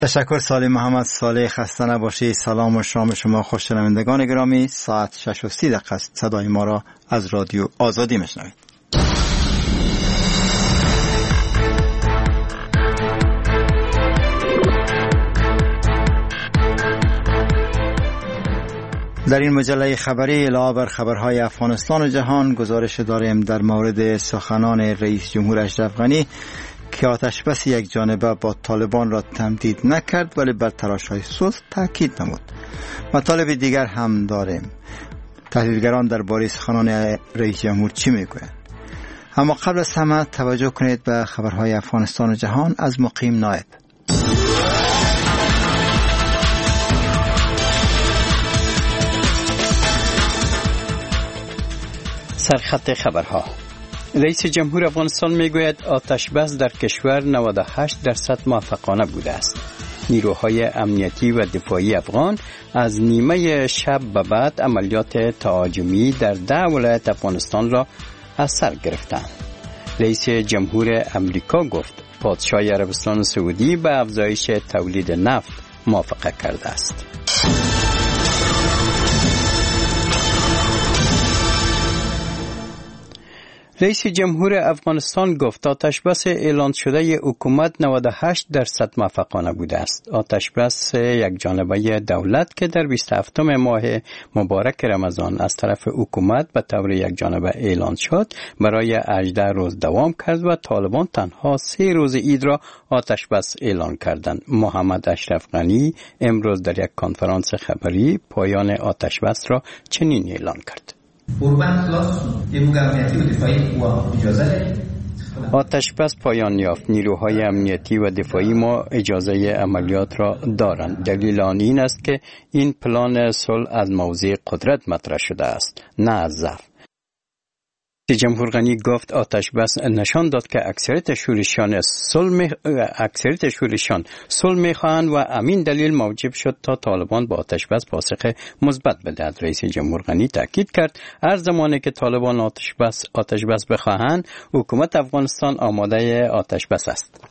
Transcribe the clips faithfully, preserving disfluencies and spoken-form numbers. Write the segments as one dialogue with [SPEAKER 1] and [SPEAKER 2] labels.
[SPEAKER 1] تشکر سالی محمد صالح. خسته نباشید. سلام و شام شما خوش. شنوندگان گرامی، ساعت شش و سی دقیقه است. صدای ما را از رادیو آزادی میشنوید. در این مجله خبری علاوه بر خبرهای افغانستان و جهان گزارش داریم در مورد سخنان رئیس جمهور اشرف غنی که آتش بس یک جانبه با طالبان را تمدید نکرد ولی بر تلاش‌های صلح تاکید نمود. مطالب دیگر هم داریم. تحلیلگران درباره سخنان رئیس جمهور چی میگویند؟ اما قبل از همه توجه کنید به خبرهای افغانستان و جهان از مقیم نایب.
[SPEAKER 2] سرخط خبرها. رئیس جمهور افغانستان میگوید آتش بس در کشور نود و هشت درصد موفقانه بوده است. نیروهای امنیتی و دفاعی افغان از نیمه شب به بعد عملیات تهاجمی در ده ولایت افغانستان را از سر گرفتند. رئیس جمهور امریکا گفت پادشاه عربستان سعودی به افزایش تولید نفت موافقت کرده است. رئیس جمهور افغانستان گفت آتش بس اعلان شده حکومت نود و هشت درصد موفقانه بوده است. آتش بس یک جانبه دولت که در بیست و هفتم ماه مبارک رمضان از طرف حکومت به طور یک جانبه اعلان شد برای هجده روز دوام کرد و طالبان تنها سه روز عید را آتش بس اعلان کردند. محمد اشرف غنی امروز در یک کنفرانس خبری پایان آتش بس را چنین اعلان کرد: آتش بس پایان یافت. نیروهای امنیتی و دفاعی ما اجازه عملیات را دارند. دلیل آن این است که این پلان صلح از موضع قدرت مطرح شده است، نه از ضعف. جمهور غنی گفت آتش بس نشان داد که اکثریت شورشیان صلح می... اکثریت شورشیان صلح می‌خواهند و همین دلیل موجب شد تا طالبان با آتش بس پاسخ مثبت بدهد. رئیس جمهور غنی تاکید کرد هر زمانی که طالبان آتش بس آتش بس بخواهند حکومت افغانستان آماده آتش بس است.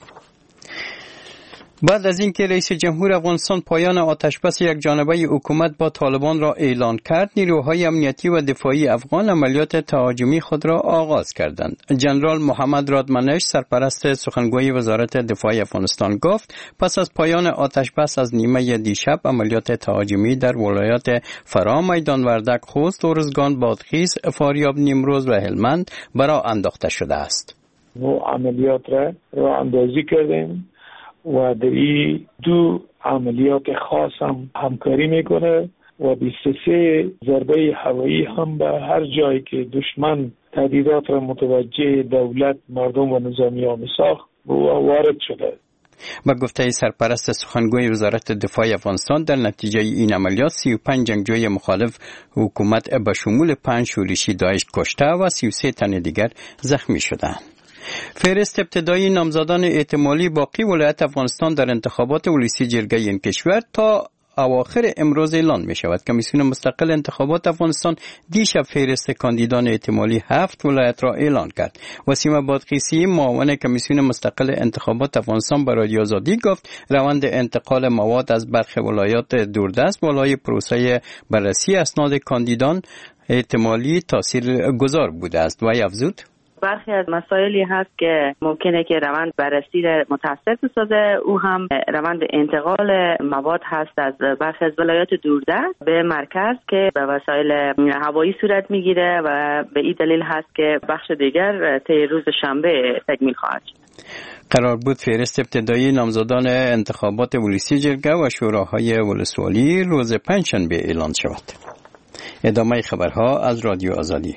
[SPEAKER 2] بعد از اینکه رئیس جمهور افغانستان پایان آتش بس یک جانبه حکومت با طالبان را اعلان کرد، نیروهای امنیتی و دفاعی افغان عملیات تهاجمی خود را آغاز کردند. جنرال محمد رادمنش، سرپرست سخنگوی وزارت دفاع افغانستان، گفت پس از پایان آتش بس از نیمه دیشب عملیات تهاجمی در ولایات فرا، میدان وردک، خوست، ارزگان، بادغیس، فاریاب، نیمروز و هلمند برای انداخته شده است.
[SPEAKER 3] ما عملیات را راه اندازی کردیم و در این دو عملیات خاص هم همکاری میکنه و بیست و سه ضربه هوایی هم به هر جایی که دشمن تهدیدات را متوجه دولت، مردم و نظامیان ساخت وارد شده.
[SPEAKER 2] با گفته سرپرست سخنگوی وزارت دفاع افغانستان، در نتیجه این عملیات سی و پنج جنگجوی مخالف حکومت به شمول پنج شورشی داعش کشته و سی و سه تن دیگر زخمی شدند. فهرست ابتدایی نامزدان احتمالی باقی ولایت افغانستان در انتخابات ولسی جرگه این کشور تا اواخر امروز اعلان می شود. کمیسیون مستقل انتخابات افغانستان دیشب فهرست کاندیدان احتمالی هفت ولایت را اعلان کرد. وسیم بادغیسی، معاون کمیسیون مستقل انتخابات افغانستان، برای رادیو آزادی گفت روند انتقال مواد از برخی ولایات دوردست بالای پروسه بررسی اسناد کاندیدان احتمالی تاثیرگذار بوده است. و افزود
[SPEAKER 4] برخی از مسائلی هست که ممکنه که روند بررسی را متاثر بسازه. او هم روند انتقال مواد هست از برخی از ولایات دوردست به مرکز که به وسایل هوایی صورت میگیره و به این دلیل هست که بخش دیگر طی روز شنبه تکمیل خواهد شد.
[SPEAKER 2] قرار بود فهرست ابتدایی نامزدان انتخابات ولسی جرگه و شوراهای ولسوالی روز پنجشنبه اعلان شود. ادامه خبرها از رادیو آزادی.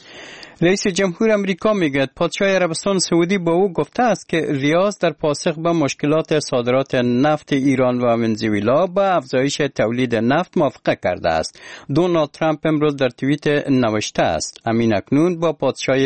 [SPEAKER 2] رئیس جمهور امریکا میگوید پادشاه عربستان سعودی با او گفته است که ریاض در پاسخ به مشکلات صادرات نفت ایران و ونزوئلا به افزایش تولید نفت موافقت کرده است. دونالد ترامپ امروز در توییت نوشته است امین اکنون با پادشاه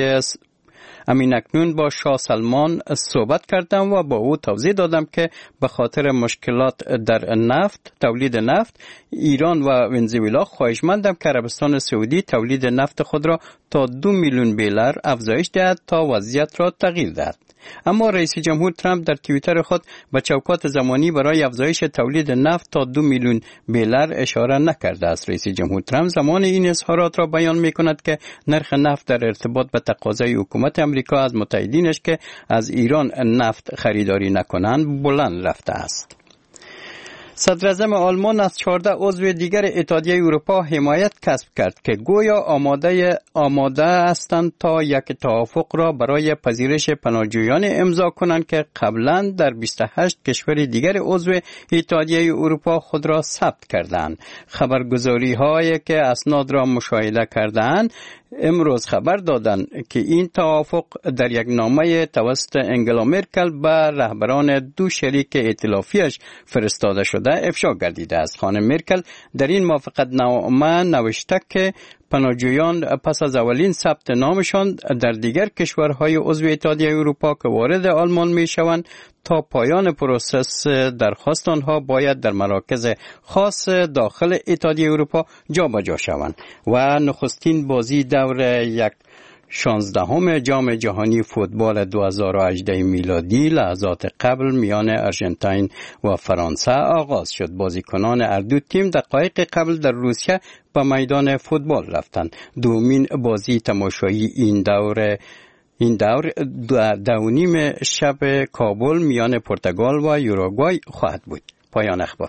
[SPEAKER 2] امین اکنون با شاه سلمان صحبت کردم و با او توضیح دادم که به خاطر مشکلات در نفت، تولید نفت، ایران و ونزوئلا خواهشمندم که عربستان سعودی تولید نفت خود را تا دو میلیون بیرل افزایش دهد تا وضعیت را تغییر دهد. اما رئیس جمهور ترامپ در توییتر خود به چوکات زمانی برای افزایش تولید نفت تا دو میلیون بیلر اشاره نکرده است. رئیس جمهور ترامپ زمان این اظهارات را بیان می کند که نرخ نفت در ارتباط به تقاضای حکومت امریکا از متحدینش که از ایران نفت خریداری نکنند بلند رفته است. صدر اعظم آلمان از چهارده عضو دیگر اتحادیه اروپا حمایت کسب کرد که گویا آماده آماده هستند تا یک توافق را برای پذیرش پناهجویان امضا کنند که قبلا در بیست و هشت کشور دیگر عضو اتحادیه اروپا خود را ثبت کردند. خبرگزاری هایی که اسناد را مشاهده کردند امروز خبر دادند که این توافق در یک نامه توسط انگلا مرکل به رهبران دو شریک ائتلافیش فرستاده شده افشا گردیده است. خانم مرکل در این موافقت نامه نوشته که پناهجویان پس از اولین ثبت نامشان در دیگر کشورهای عضو اتحادیه اروپا که وارد آلمان می شوند تا پایان پروسس درخواست آنها باید در مراکز خاص داخل اتحادیه اروپا جابجا شوند و نخستین بازی دور یک شانزدهم جام جهانی فوتبال دو هزار و هجده میلادی لحظات قبل میان آرژانتین و فرانسه آغاز شد. بازیکنان هر دو تیم دقایق قبل در روسیه به میدان فوتبال رفتند. دومین بازی تماشایی این دور این دور دو نیم شب کابل میان پرتغال و یوروگوای خواهد بود. پایان اخبار.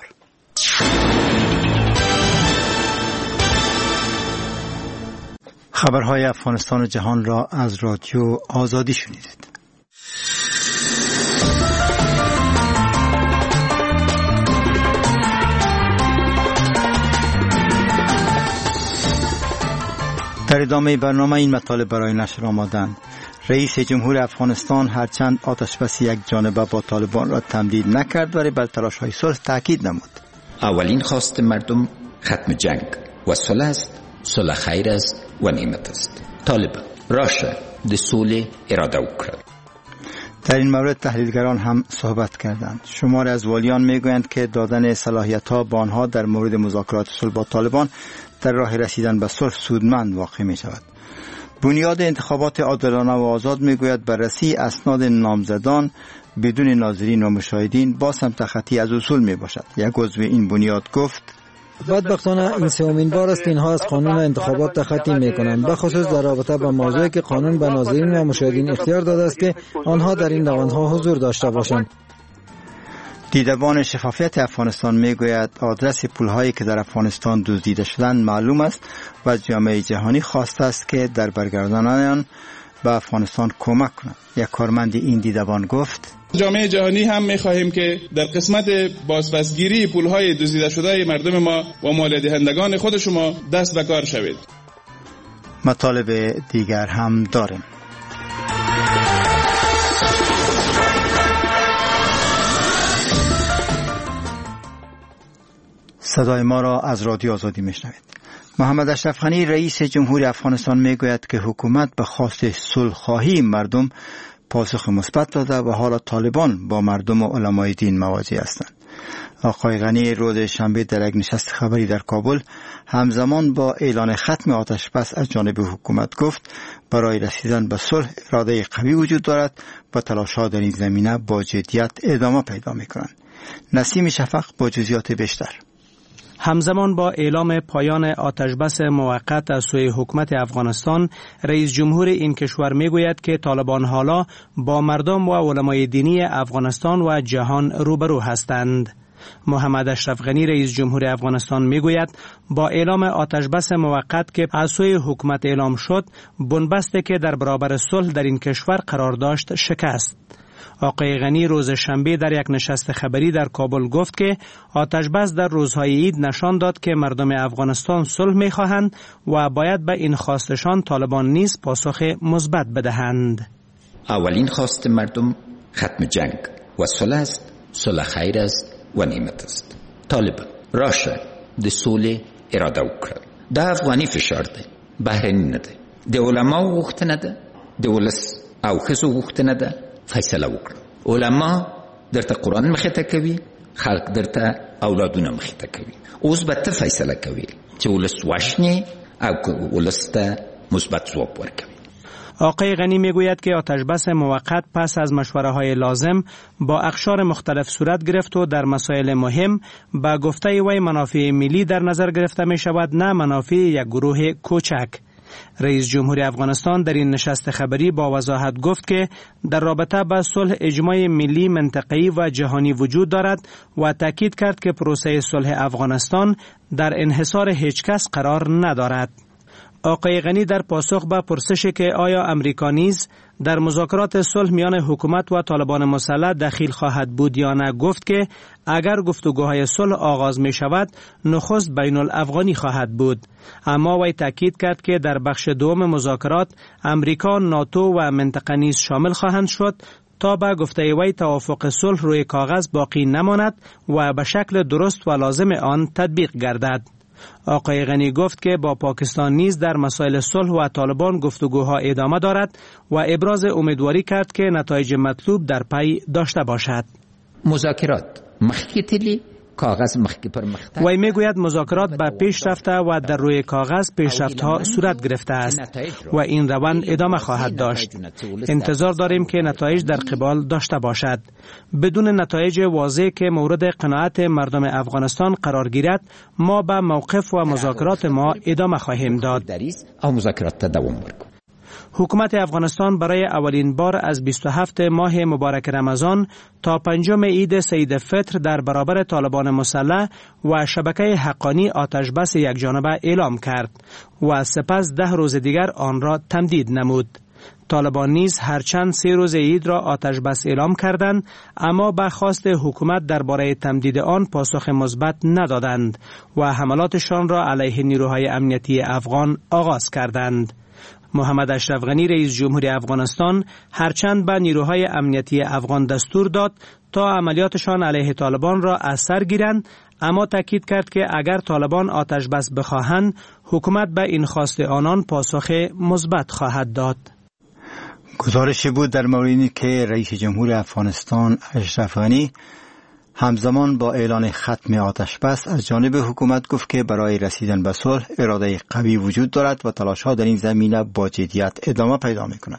[SPEAKER 1] خبرهای افغانستان و جهان را از رادیو آزادی شنیدید. در ادامه برنامه این مطالب برای نشر آمدند. رئیس جمهور افغانستان هرچند آتشبس یک جانبه با طالبان را تمدید نکرد ولی بر تلاش‌های صلح تاکید نمود.
[SPEAKER 5] اولین خواست مردم ختم جنگ و صلح است. صلح خیر است و نعمت است. طالبان راشه د صلح اراده وکړه.
[SPEAKER 1] در این مورد تحلیلگران هم صحبت کردند. شماری از والیان میگویند که دادن صلاحیت‌ها به آنها در مورد مذاکرات صلح با طالبان در راه رسیدن به صلح سودمند واقع می شود. بنیاد انتخابات عادلانه و آزاد میگوید بررسی اسناد نامزدان بدون ناظرین و مشاهدین باز هم تخطی از اصول می باشد. یک عضو این بنیاد گفت:
[SPEAKER 6] بدبختانه این سومین بار است اینها از قانون انتخابات تخطی می کنند، به خصوص در رابطه با موضوعی که قانون به ناظرین و مشاهدین اختیار داده است که آنها در این روندها حضور داشته باشند.
[SPEAKER 1] دیدبان شفافیت افغانستان میگوید آدرس پولهایی که در افغانستان دزدیده شدند معلوم است و از جامعه جهانی خواسته است که در برگرداندن آن به افغانستان کمک کنند. یک کارمند این دیدبان گفت:
[SPEAKER 7] جامعه جهانی هم می‌خواهیم که در قسمت بازپسگیری پولهای دزدیده شده مردم ما و مالیه دهندگان خود شما دست به کار شوید.
[SPEAKER 1] مطالب دیگر هم داریم. صدای ما را از رادیو آزادی میشنوید. محمد اشرف غنی رئیس جمهور افغانستان میگوید که حکومت به خواست صلح‌خواهی مردم پاسخ مثبت داده و حالا طالبان با مردم و علمای دین مواجه هستند. آقای غنی روز شنبه در یک نشست خبری در کابل همزمان با اعلان ختم آتش بس از جانب حکومت گفت برای رسیدن به صلح اراده قوی وجود دارد و تلاش‌ها در این زمینه با جدیت ادامه پیدا می‌کنند. نسیم شفق با جزئیات بیشتر.
[SPEAKER 8] همزمان با اعلام پایان آتشبس موقت از سوی حکومت افغانستان، رئیس جمهور این کشور میگوید که طالبان حالا با مردم و علمای دینی افغانستان و جهان روبرو هستند. محمد اشرف غنی رئیس جمهور افغانستان میگوید با اعلام آتشبس موقت که از سوی حکومت اعلام شد، بنبستی که در برابر صلح در این کشور قرار داشت شکست. آقای غنی روز شنبه در یک نشست خبری در کابل گفت که آتشبس در روزهای عید نشان داد که مردم افغانستان صلح می‌خواهند و باید به این خواستشان طالبان نیز پاسخ مثبت بدهند.
[SPEAKER 5] اولین خواست مردم ختم جنگ و صلح است. صلح خیر است و نعمت است. طالبان راشه د صلح اراده وکړه. د افغاني فشار دی، بهرني نه دی. د علماو غوښتنه ده، د ولس او ښځو غوښتنه ده. فیصله وکړه. علما درته قرآن مخته کوي، خلق درته اولادونه مخته کوي. اوس به ته فیصله کوي چې ولس واشني او ولس ته مثبت ځواب ورکوي.
[SPEAKER 8] آقای غنی میگوید که آتشبس موقت پس از مشوره‌های لازم با اقشار مختلف صورت گرفت و در مسائل مهم با گفته وی منافع ملی در نظر گرفته می شود، نه منافع یک گروه کوچک. رئیس جمهوری افغانستان در این نشست خبری با وضاحت گفت که در رابطه با صلح اجماع ملی، منطقه‌ای و جهانی وجود دارد و تاکید کرد که پروسه صلح افغانستان در انحصار هیچ کس قرار ندارد. آقای غنی در پاسخ به پرسش که آیا امریکا نیز در مذاکرات صلح میان حکومت و طالبان مسلح دخیل خواهد بود یا نه گفت که اگر گفتگوهای صلح آغاز می شود نخست بین الافغانی خواهد بود. اما وی تاکید کرد که در بخش دوم مذاکرات امریکا، ناتو و منطقه نیز شامل خواهند شد تا به گفته وی توافق صلح روی کاغذ باقی نماند و به شکل درست و لازم آن تطبیق گردد. آقای غنی گفت که با پاکستان نیز در مسائل صلح و طالبان گفتگوها ادامه دارد و ابراز امیدواری کرد که نتایج مطلوب در پی داشته باشد.
[SPEAKER 5] مذاکرات مخکتلی کاغذ مخکی پر مخته.
[SPEAKER 8] وی میگوید مذاکرات به پیش رفته و در روی کاغذ پیشرفت‌ها صورت گرفته است و این روند ادامه خواهد داشت. انتظار داریم که نتایج در قبال داشته باشد. بدون نتایج واضح که مورد قناعت مردم افغانستان قرار گیرد، ما به موقف و مذاکرات ما ادامه خواهیم داد. حکومت افغانستان برای اولین بار از بیست و هفتم ماه مبارک رمضان تا پنجم عید سید فطر در برابر طالبان مسلح و شبکه حقانی آتشبس یکجانبه اعلام کرد و سپس ده روز دیگر آن را تمدید نمود. طالبان نیز هرچند سه روز عید را آتشبس اعلام کردند، اما به خواست حکومت درباره تمدید آن پاسخ مثبت ندادند و حملاتشان را علیه نیروهای امنیتی افغان آغاز کردند. محمد اشرف غنی رئیس جمهوری افغانستان هرچند به نیروهای امنیتی افغان دستور داد تا عملیاتشان علیه طالبان را از سر گیرند، اما تاکید کرد که اگر طالبان آتش بس بخواهند حکومت به این خواست آنان پاسخ مثبت خواهد داد.
[SPEAKER 1] گزارشی بود در موردی که رئیس جمهور افغانستان اشرف غنی همزمان با اعلان ختم آتش بس از جانب حکومت گفت که برای رسیدن به صلح اراده قوی وجود دارد و تلاش‌ها در این زمینه با جدیت ادامه پیدا می‌کند.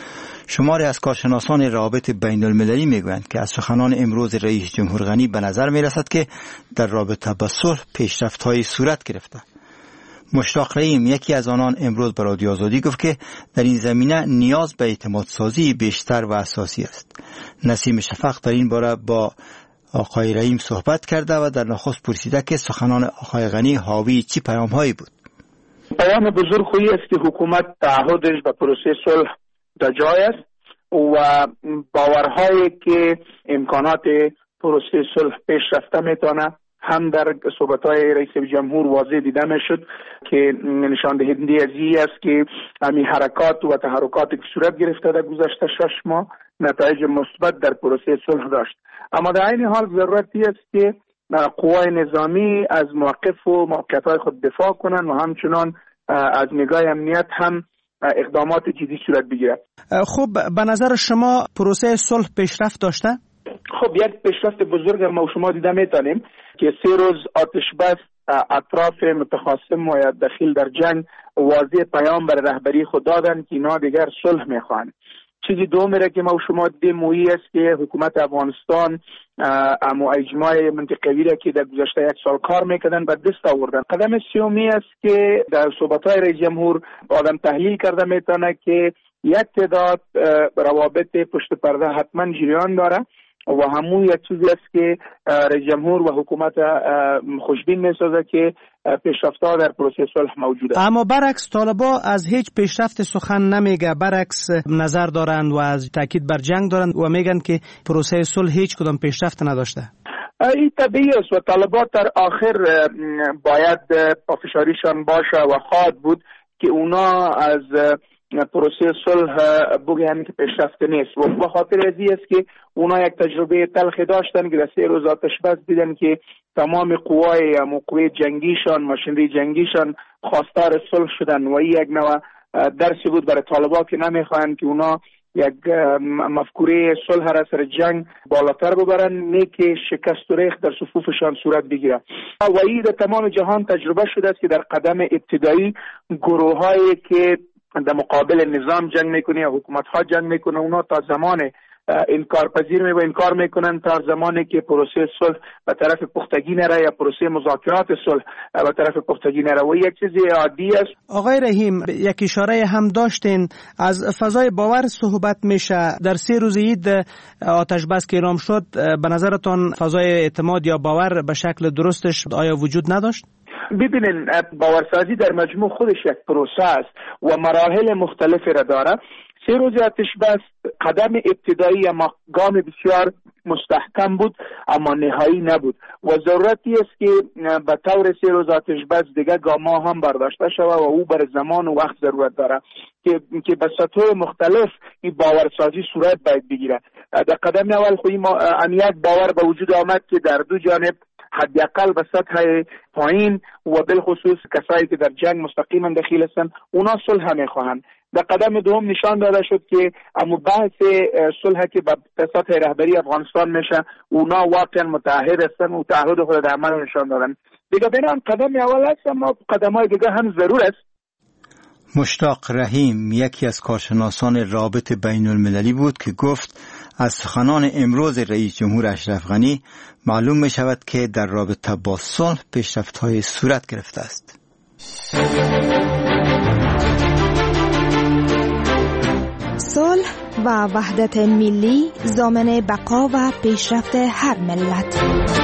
[SPEAKER 1] شماری از کارشناسان روابط بین المللی میگویند که از سخنان امروز رئیس جمهور غنی به نظر میرسد که در رابطه با صلح پیشرفت‌های صورت گرفته. مشتاق رحیم یکی از آنان امروز به رادیو آزادی گفت که در این زمینه نیاز به اعتماد سازی بیشتر و اساسی است. نسیم شفق در این باره با آقای رحیم صحبت کرده و در نخست پرسیده که سخنان آقای غنی حاوی چی پیام‌هایی بود.
[SPEAKER 3] پیام بزرگ خویی است که حکومت تعهدش به پروسه صلح در جای است و باورهایی که امکانات پروسه صلح پیش رفته میتونه هم در صحبت‌های رئیس جمهور واضح دیده میشد که نشان دهنده از این است که همین حرکات و تحرکاتی که صورت گرفته در گذشته شش ماه نتایج مثبت در پروسه صلح داشت. اما در این حال ضرورتی است که قوای نظامی از موقف و موقعیت‌های خود دفاع کنند و همچنان از نگاه امنیت هم اقدامات جدی صورت بگیرد.
[SPEAKER 8] خب به نظر شما پروسه صلح پیشرفت داشته؟
[SPEAKER 3] خب یک پیشرفت بزرگ ما و شما دیده میتونیم که سه روز آتش بس اطراف متخاصم و دخیل در جنگ واضح پیام بر رهبری خود دادن که اینا دیگر صلح میخوان. چیزی دومی که ما و شما دیدیم مویی است که حکومت افغانستان اما اجماع منطقوی را که در گذشته یک سال کار میکردن به دست آوردن. قدم سومی است که در صحبت‌های رئیس جمهور آدم تحلیل کرده میتونه که یک تعداد روابط پشت پرده حتما جریان داره و همون یک چیزی است که رئیس جمهور و حکومت خوشبین میسازه که پیشرفت‌ها در پروسه صلح موجود است.
[SPEAKER 8] اما برعکس طالبان از هیچ پیشرفت سخن نمیگه، برعکس نظر دارند و از تاکید بر جنگ دارند و میگن که پروسه صلح هیچ کدام پیشرفت نداشته.
[SPEAKER 3] این طبیعی است و طالبان در آخر باید پافشاریشان باشه و خواهد بود که اونا از پروسه صلح بگن که پیشرفت نیست و به خاطر ازی است که اونا یک تجربه تلخی داشتن که در سه روز آتش بس دیدن که تمام قوای قوای جنگیشان، ماشینری جنگیشان خواستار صلح شدن و این یک نوع درسی بود برای طالبان که نمیخواهند که اونا یک مفکوره صلح را سر جنگ بالاتر ببرن، نه که شکست و ریخ در صفوفشان صورت بگیره. و این در تمام جهان تجربه شده است که در قدم ابتدایی گروهایی که در مقابل نظام جنگ میکنه یا حکومت ها جنگ میکنه، اونا تا زمان انکار پذیر می و انکار میکنن تا زمانی که پروسه صلح به طرف پختگی نره یا پروسه مذاکرات صلح به طرف پختگی نره و یک چیز عادی است.
[SPEAKER 8] آقای رحیم، یک اشاره هم داشتین از فضای باور صحبت میشه. در سه روز عید آتش بس که اعلام شد، به نظرتان فضای اعتماد یا باور به شکل درستش آیا وجود نداشت؟
[SPEAKER 3] ببینین، باورسازی در مجموع خودش یک پروسه است و مراحل مختلفی را داره. سه روز آتش بس قدم ابتدایی اما گام بسیار مستحکم بود، اما نهایی نبود و ضرورتی است که به طور سه روز آتش بس دیگه گام‌ها هم برداشته شود و او بر زمان و وقت ضرورت داره که که به سطح مختلف این باورسازی صورت باید بگیره. در قدم اول خو این امنیت باور به وجود آمد که در دو جانب حداقل به سطح پایین و بالخصوص کسایی که در جنگ مستقیما دخیل هستند اونا صلح میخواهند. در قدم دوم نشان داده شد که اما بحث صلح که به سطح رهبری افغانستان میشه اونا واقعا متعهد هستند و تعهد خود در عمل نشان دادن. دیگه بینان قدم اول است، اما قدم‌های دیگه هم ضرور است.
[SPEAKER 1] مشتاق رحیم یکی از کارشناسان رابط بین المللی بود که گفت از سخنان امروز رئیس جمهور اشرف غنی معلوم می شود که در رابطه با صلح پیشرفت‌های صورت گرفته است.
[SPEAKER 9] صلح و وحدت ملی ضامن بقا و پیشرفت هر ملت.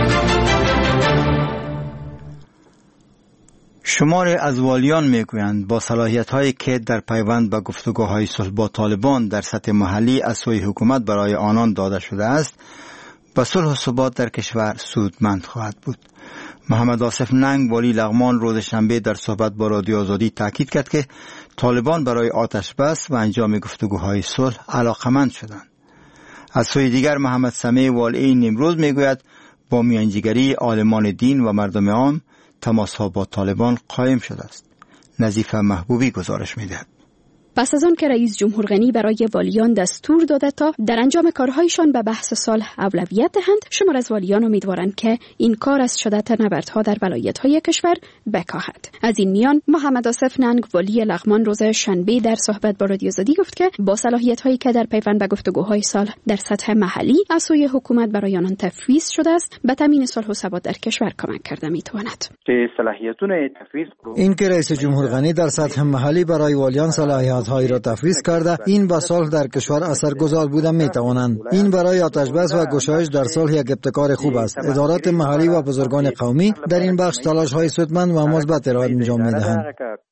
[SPEAKER 1] شمار از والیان میگویند با صلاحیت‌هایی که در پیوند به گفتگوهای صلح با طالبان در سطح محلی از سوی حکومت برای آنان داده شده است، به صلح و ثبات در کشور سودمند خواهد بود. محمد آصف ننگ والی لغمان روز شنبه در صحبت با رادیو آزادی تاکید کرد که طالبان برای آتش بس و انجام گفتگوهای صلح علاقمند شدند. از سوی دیگر محمد سمیع والی نیمروز میگوید با میانجیگری عالمان دین و مردم عام تماس‌ها با طالبان قائم شده است. نظیفه محبوبی گزارش می‌دهد.
[SPEAKER 10] پس از آن که رئیس جمهور غنی برای والیان دستور داده تا در انجام کارهایشان به بحث صلح اولویت دهند، شمار از والیان امیدوارند که این کار از شدت نبردها در ولایت‌های کشور بکاهد. از این میان محمد آصف ننگ والی لغمان روز شنبه در صحبت با رادیو آزادی گفت که با صلاحیت‌هایی که در پیوند به گفتگوهای صلح در سطح محلی از سوی حکومت برای آنان تفویض شده است، به تامین صلح و ثبات در کشور کمک کرده می‌تواند.
[SPEAKER 6] این که رئیس جمهور غنی در سطح محلی برای والیان صلاحیت هایی را تفویض کرده، این به صلح در کشور اثرگذار بودن می توانند. این برای آتش بس و گشایش در صلح یک ابتکار خوب است. ادارات محلی و بزرگان قومی در این بخش تلاش های سودمند و مثبت را انجام می دهند.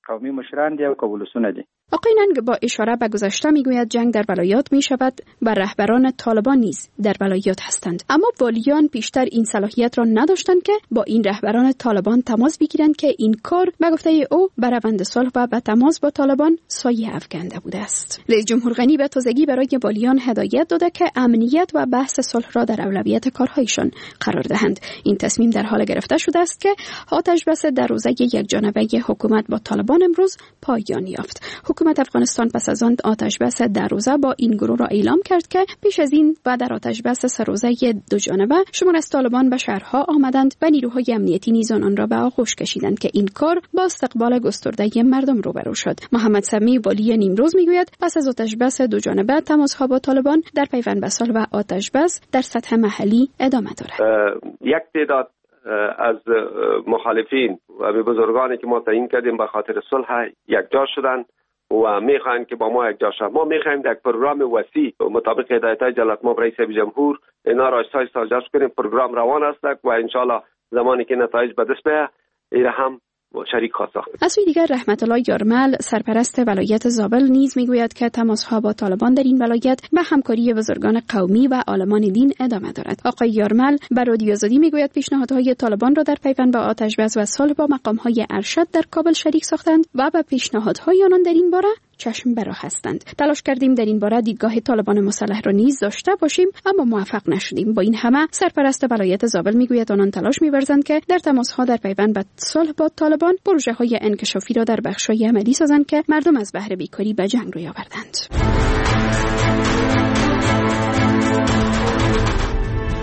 [SPEAKER 10] آقای ننگ با اشاره به گذشته میگوید جنگ در ولایات می شود و رهبران طالبان نیز در ولایات هستند، اما والیان پیشتر این صلاحیت را نداشتند که با این رهبران طالبان تماس بگیرند که این کار به گفته او بر روند صلح و به تماس با طالبان سایه افکنده بوده است. رئیس جمهور غنی به تازگی برای والیان هدایت داده که امنیت و بحث صلح را در اولویت کارهایشان قرار دهند. این تصمیم در حال گرفته شده است که آتش بس در روزه یکجانبه حکومت با طالبان امروز پایان یافت. حکومت افغانستان پس از آن آتش بس در روزه با این گروه را اعلام کرد که پیش از این و در آتش بس سه روزه دو جانبه شمار از طالبان به شهرها آمدند و نیروهای امنیتی نیز آن را به آغوش کشیدند که این کار با استقبال گسترده مردم روبرو شد. محمد سمیع والی نیمروز میگوید پس از آتش بس دو جانبه تماس‌ها با طالبان در پیوند به صلح و آتش بس در سطح محلی ادامه دارد.
[SPEAKER 11] یک تعداد از مخالفین و بزرگانی که ما تعیین کردیم به خاطر صلح یکجا شدند و میخواهند که با ما یکجا شوند. ما میخواهیم یک پروگرام وسیع مطابق هدایت‌های جلالتمآب رئیس جمهور اینا را آهسته آغاز کنیم. پروگرام روان است و ان شاء الله زمانی که نتایج به دست بیاید این هم شریک خواهد ساخت.
[SPEAKER 10] از سوی دیگر رحمت الله یارمل سرپرست ولایت زابل نیز میگوید که تماس‌ها با طالبان در این ولایت به همکاری بزرگان قومی و عالمان دین ادامه دارد. آقای یارمل بر رادیو آزادی میگوید پیشنهادهای طالبان را در پیوند با آتش بس و صلح با مقام‌های ارشد در کابل شریک ساختند و به پیشنهادهای آنان در این باره چشم برا هستند. تلاش کردیم در این باره دیدگاه طالبان مسلح را نیز داشته باشیم اما موفق نشدیم. با این همه سرپرست ولایت زابل میگوید آنان تلاش می‌ورزند که در تماس‌ها در پیوند به صلح با طالبان پروژه‌های انکشافی را در بخش‌های عملی سازند که مردم از بهر بیکاری به جنگ روی آوردند.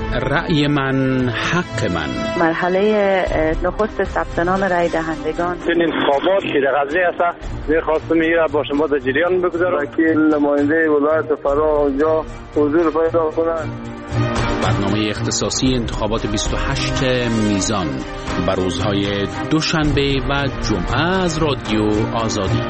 [SPEAKER 12] رأی من حق من.
[SPEAKER 4] مرحله نخست ثبت نام رای دهندگان.
[SPEAKER 13] این انتخابات که در غزه است می‌خواستم میره با شما در جریان بگذارم که نماینده ولایت فرا اونجا حضور پیدا کنند.
[SPEAKER 12] برنامه اختصاصی انتخابات بیست و هشت میزان بر روزهای دوشنبه و جمعه از رادیو آزادی.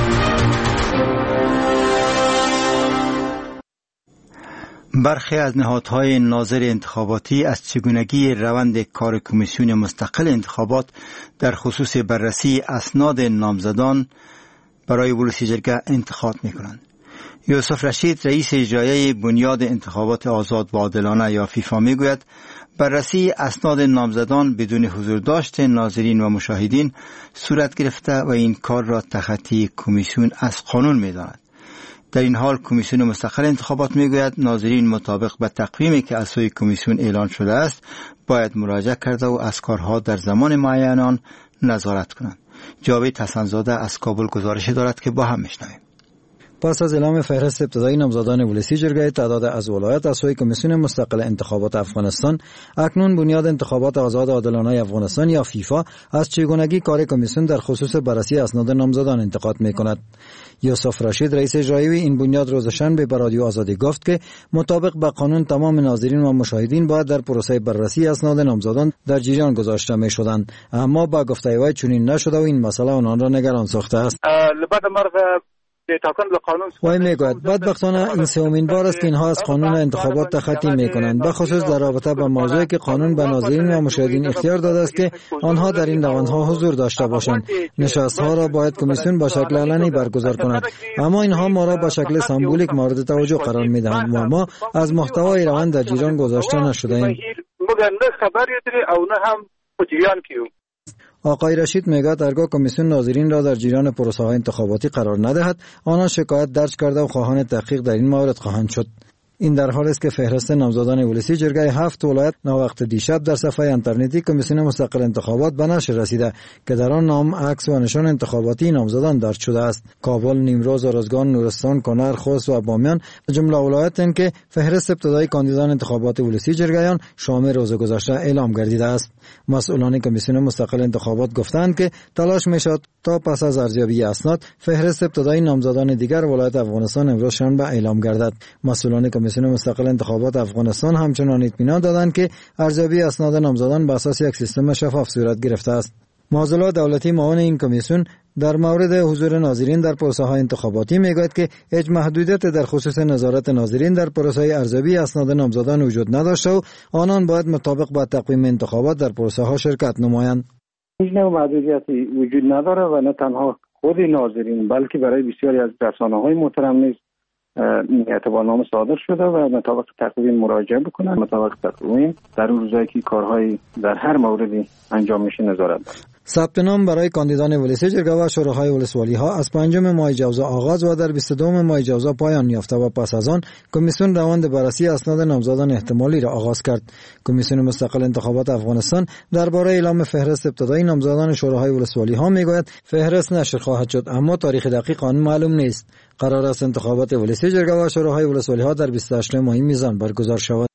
[SPEAKER 1] برخی از نهادهای ناظر انتخاباتی از چگونگی روند کار کمیسیون مستقل انتخابات در خصوص بررسی اسناد نامزدان برای ولسی جرگه انتقاد می‌کنند. یوسف رشید رئیس اجرایی بنیاد انتخابات آزاد و عادلانه یا فیفا میگوید بررسی اسناد نامزدان بدون حضور داشت ناظرین و مشاهدین صورت گرفته و این کار را تخطی کمیسیون از قانون می‌داند. در این حال کمیسیون مستقل انتخابات میگوید ناظرین مطابق به تقویمی که از سوی کمیسیون اعلان شده است باید مراجعه کرده و از کارها در زمان معین آن نظارت کنند. جاوید حسن‌زاده از کابل گزارش دارد که با هم میشنویم.
[SPEAKER 6] پس از اعلام فهرست ابتدایی نامزدان ولسی جرگه تعداد از ولایت از سوی کمیسیون مستقل انتخابات افغانستان، اکنون بنیاد انتخابات آزاد و عادلانه افغانستان یا فیفا از چگونگی کار کمیسیون در خصوص بررسی اسناد نامزدان انتقاد می‌کند. یوسف رشید رئیس اجرایی این بنیاد روز شنبه به رادیو آزادی گفت که مطابق با قانون تمام ناظرین و مشاهدین باید در پروسه بررسی اسناد نامزدان در جریان گذاشته می‌شدند، اما با گفته وی چنین نشده و این مسئله آنان را نگران ساخته است. وی میگوید بدبختانه این سومین بار است که اینها از قانون انتخابات تخطی میکنند، به خصوص در رابطه با موضوعی که قانون به ناظرین و مشاهدین اختیار داده است که آنها در این روندها حضور داشته باشند. نشست‌ها را باید کمیسیون با شکل علنی برگزار کند، اما اینها ما را به شکل سمبولیک مورد توجه قرار میدهند و ما از محتوای روند در جریان گذاشته نشده ایم. آقای رشید میگوید هرگاه کمیسیون ناظرین را در جریان پروسه های انتخاباتی قرار ندهد آنها شکایت درج کرده و خواهان تحقیق در این مورد خواهند شد. این در حالی است که فهرست نامزدان ولسی جرگه هفت ولایت ناوقت دیشب در صفحه اینترنتی کمیسیون مستقل انتخابات به نشر رسیده که در آن نام، عکس و نشان انتخاباتی نامزدان درج شده است. کابل، نیمروز، ارزگان، نورستان، کنر، خوست و بامیان جمله ولایت‌اند که فهرست ابتدایی کاندیدان انتخابات ولسی جرگه‌یان شام روز گذشته اعلام گردیده است. مسئولان کمیسیون مستقل انتخابات گفتند که تلاش می‌شود تا پس از ارزیابی اسناد فهرست ابتدایی نامزدان دیگر ولایت افغانستان امروز شنبه اعلام گردد. مسئولان کمیسیون مستقل انتخابات افغانستان همچنان اطمینان دادند که ارزیابی اسناد نامزدان بر اساس یک سیستم شفاف صورت گرفته است. معضل دولتی معاون این کمیسیون در مورد حضور ناظرین در پروسه های انتخاباتی میگوید که هیچ محدودیت در خصوص نظارت ناظرین در پروسه ارزیابی اسناد نامزدان وجود نداشته و آنان باید مطابق با تقویم انتخابات در پروسه ها شرکت نمایند.
[SPEAKER 13] هیچ نوع محدودیتی وجود نداره و نه تنها خود ناظرین بلکه برای بسیاری از رسانه‌های محترم نیز اعتبارنامه صادر شده و مطابق تقویم مراجعه بکنن. مطابق تقویم در روزایی که کارهای در هر موردی انجام میشه نظارت داره.
[SPEAKER 6] ثبت نام برای کاندیدان ولسی جرگه و شوراهای ولسوالی ها از پنجم ماه جوزا آغاز و در بیست و دوم ماه جوزا پایان یافته و پس از آن کمیسیون روند بررسی اسناد نامزدان احتمالی را آغاز کرد. کمیسیون مستقل انتخابات افغانستان درباره اعلام فهرست ابتدایی نامزدان شوراهای ولسوالی ها میگوید فهرست نشر خواهد شد، اما تاریخ دقیق آن معلوم نیست. قرار است انتخابات ولسی جرگه و شوراهای ولسوالی ها در بیست و هشتم ماه میزان برگزار شود.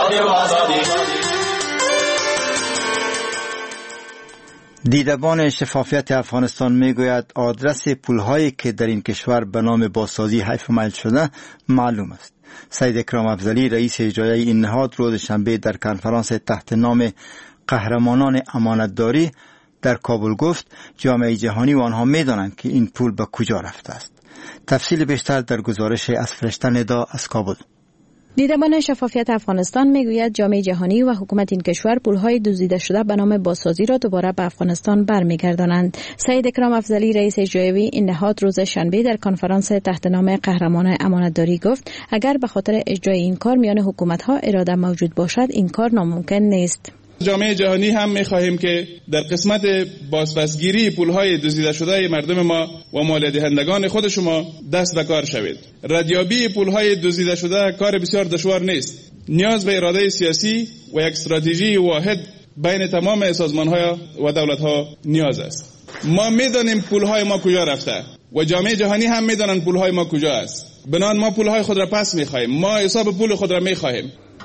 [SPEAKER 1] دیدبان شفافیت افغانستان میگوید آدرس پولهایی که در این کشور به نام بازسازی حیف میل شده معلوم است. سید اکرام افضلی رئیس اجرایی این نهاد روز شنبه در کنفرانس تحت نام قهرمانان امانتداری در کابل گفت جامعه جهانی و آنها میدانند که این پول به کجا رفته است. تفصیل بیشتر در گزارش از فرشته ندا از کابل.
[SPEAKER 14] دیدبان شفافیت افغانستان میگوید جامعه جهانی و حکومت این کشور پولهای دزدیده شده به نام بازسازی را دوباره به افغانستان برمیگردانند. سید اکرام افضلی رئیس اجرایی این نهاد روز شنبه در کنفرانس تحت نام قهرمانان امانتداری گفت اگر به خاطر اجرای این کار میان حکومت‌ها اراده موجود باشد این کار ناممکن نیست.
[SPEAKER 7] جامعه جهانی هم می‌خواهیم که در قسمت بازپسگیری پول‌های دزدیده شده مردم ما و مالیات دهندگان خود شما دست به کار شوید. ردیابی پول‌های دزدیده شده کار بسیار دشوار نیست. نیاز به اراده سیاسی و یک استراتژی واحد بین تمام سازمان‌ها و دولت‌ها نیاز است. ما می‌دانیم پول‌های ما کجا رفته و جامعه جهانی هم می‌دانند پول‌های ما کجا است. بنابراین ما پول‌های خود را پس می‌خواهیم. ما حساب پول خود را می‌خواهیم.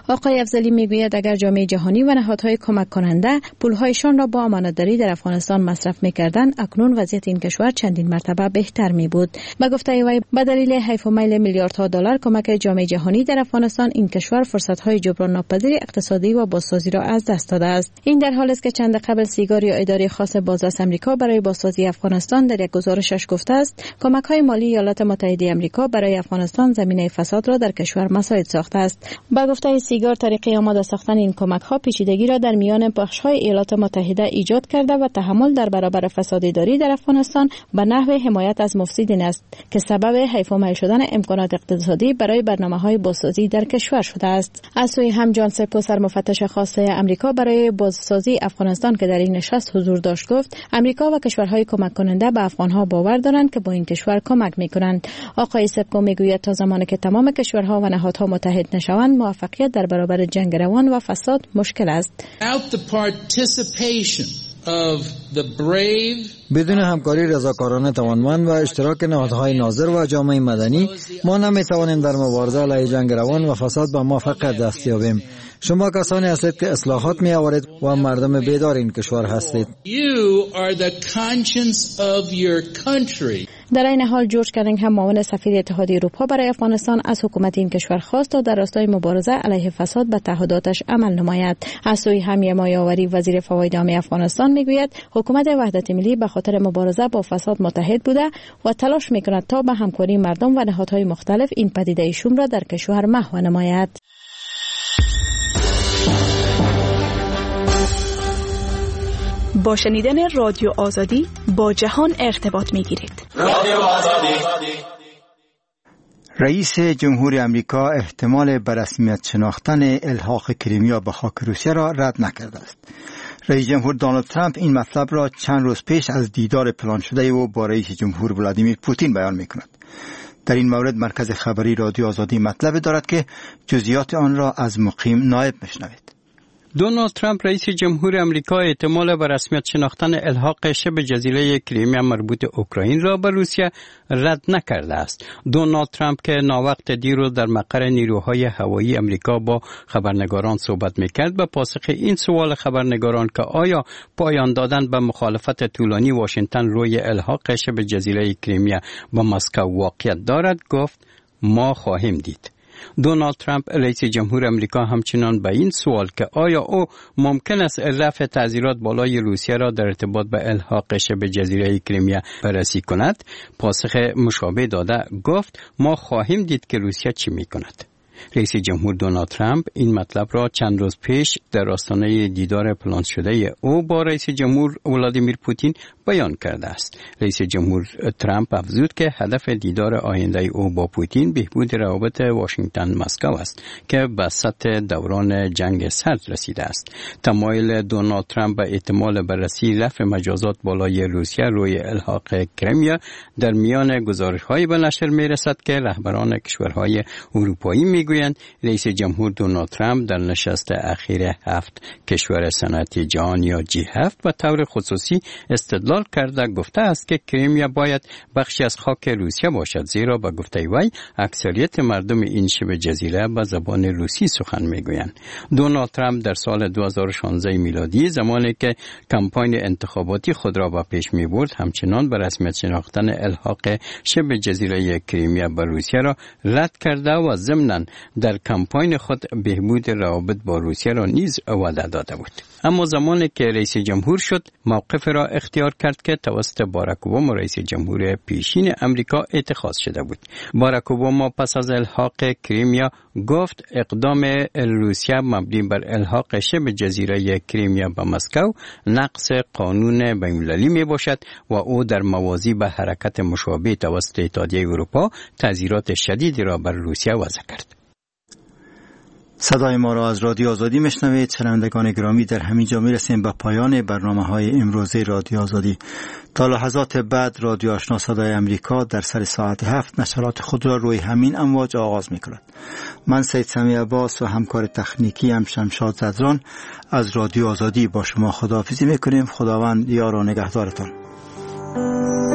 [SPEAKER 14] آقای افضلی میگوید اگر جامعه جهانی و نهادهای کمک کننده پولهایشان را با امانتداری در افغانستان مصرف میکردند، اکنون وضعیت این کشور چندین مرتبه بهتر می بود. به گفته وی به دلیل حیف و میل میلیاردها دلار کمک جامعه جهانی در افغانستان، این کشور فرصت‌های جبران ناپذیر اقتصادی و بازسازی را از دست داده است. این در حالی است که چند قبل سیگار یا اداره خاص بازرس آمریکا برای بازسازی افغانستان در یک گزارشش گفته است کمک‌های مالی ایالات متحده آمریکا برای افغانستان زمینه فساد را در کشور مساعد ساخته است. به گفته سیگار طریقه آماده ساختن این کمک‌ها پیچیدگی را در میان بخش‌های ایالات متحده ایجاد کرده و تحمل در برابر فساد اداری در افغانستان به نحو حمایت از مفسدین است که سبب حیف و میل شدن امکانات اقتصادی برای برنامه‌های بازسازی در کشور شده است. از سوی هم جان سپو سرمفتش خاص آمریکا برای بازسازی افغانستان که در این نشست حضور داشت گفت آمریکا و کشورهای کمک کننده به افغانها باور دارند که با این کشور کمک می‌کنند. آقای سپو میگوید تا زمانی که تمام کشورها و نهادها متحد نشوند موفقیت در برابر جنگ روان و فساد مشکل است.
[SPEAKER 6] بدون همکاری رضاکارانه توانمند و اشتراک نهادهای ناظر و جامعه مدنی ما نمیتوانیم در مبارزه علیه جنگ روان و فساد به موفقیت دست یابیم. شما کسانی هستید که اصلاحات می آورید و مردم بیدار این کشور هستید.
[SPEAKER 14] در این حال جورج کرینگ هم معاون سفیر اتحادیه اروپا برای افغانستان از حکومت این کشور خواست تا در راستای مبارزه علیه فساد به تعهداتش عمل نماید. از سوی هم یمایاوری وزیر فواید عامه افغانستان میگوید حکومت وحدت ملی به خاطر مبارزه با فساد متحد بوده و تلاش میکند تا به همکاری مردم و نهادهای مختلف این پدیده شوم را در کشور محو نماید.
[SPEAKER 15] با شنیدن رادیو آزادی با جهان ارتباط میگیرید. رادیو آزادی.
[SPEAKER 1] رئیس جمهور امریکا احتمال به رسمیت شناختن الحاق کریمیا به خاک روسیه را رد نکرده است. رئیس جمهور دونالد ترامپ این مطلب را چند روز پیش از دیدار پلان شده او با رئیس جمهور ولادیمیر پوتین بیان می‌کند. در این مورد مرکز خبری رادیو آزادی مطلب دارد که جزئیات آن را از مقیم نایب بشنوید.
[SPEAKER 2] دونالد ترامپ رئیس جمهور امریکا احتمال به رسمیت شناختن الحاق شبه جزیره کریمیا مربوط اوکراین را به روسیه رد نکرده است. دونالد ترامپ که ناوقت دیروز در مقر نیروهای هوایی امریکا با خبرنگاران صحبت میکرد به پاسخ این سوال خبرنگاران که آیا پایان دادن به مخالفت طولانی واشنگتن روی الحاق شبه جزیره کریمیا با مسکو واقعیت دارد گفت ما خواهیم دید. دونالد ترامپ رئیس جمهور امریکا همچنان به این سوال که آیا او ممکن است رفع تعزیرات بالای روسیه را در ارتباط به الحاق شبه جزیره کریمیا بررسی کند پاسخ مشابه داده گفت ما خواهیم دید که روسیه چی می کند. رئیس جمهور دونالد ترامپ این مطلب را چند روز پیش در آستانه دیدار پلان شده او با رئیس جمهور ولادیمیر پوتین بیان کرده است. رئیس جمهور ترامپ افزود که هدف دیدار آینده او با پوتین بهبود روابط واشنگتن مسکو است که به سطح دوران جنگ سرد رسیده است. تمایل دونالد ترامپ به احتمال بررسی رفع مجازات بالای روسیه روی الحاق کریمیا در میان گزارش‌های به نشر می‌رسد که رهبران کشورهای اروپایی می‌گویند رئیس جمهور دونالد ترامپ در نشست اخیر هفت کشور صنعتی جهان یا جی هفت به طور خصوصی استدلال کرده گفته است که کریمیا باید بخشی از خاک روسیه باشد، زیرا به گفته وی اکثریت مردم این شبه جزیره به زبان روسی سخن میگویند. دونالد ترامپ در سال دو هزار و شانزده میلادی زمانی که کمپاین انتخاباتی خود را به پیش میبرد همچنان به رسمیت شناختن الحاق شبه جزیره کریمیا به روسیه را رد کرده و ضمناً در کمپاین خود بهبود روابط با روسیه را نیز وعده داده بود. اما زمانی که رئیس جمهور شد موقف را اختیار کرد که توسط باراک اوباما رئیس جمهور پیشین امریکا اتخاذ شده بود. باراک اوباما پس از الحاق کریمیا گفت اقدام روسیه مبنی بر الحاق شبه جزیره کریمیا به مسکو نقض قانون بین‌المللی می باشد و او در موازی به حرکت مشابه توسط اتحادیه اروپا تعزیرات شدیدی را بر روسیه وضع کرد.
[SPEAKER 1] صدای ما را از رادیو آزادی میشنوید. شنوندگان گرامی، در همین جا میرسیم به پایان برنامه‌های امروزه رادیو آزادی. تا لحظات بعد رادیو آشنا صدای امریکا در سر ساعت هفت نشرات خود را روی همین امواج آغاز می‌کند. من سید سمیع عباس و همکار تکنیکی هم شمشاد زدران از رادیو آزادی با شما خداحافظی می‌کنیم. خداوند یار و نگهدارتان.